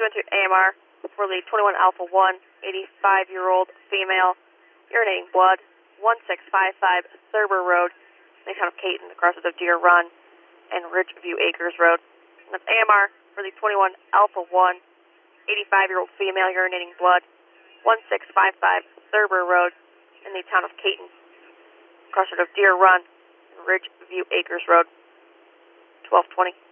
pursuant to AMR for the 21 Alpha 1, 85-year-old female, urinating blood, 1655 Thurber Road, in the town of Caton, across of Deer Run and Ridgeview Acres Road. And that's AMR for the 21 Alpha 1, 85-year-old female, urinating blood, 1655 Thurber Road, in the town of Caton, across of Deer Run and Ridgeview Acres Road, 1220.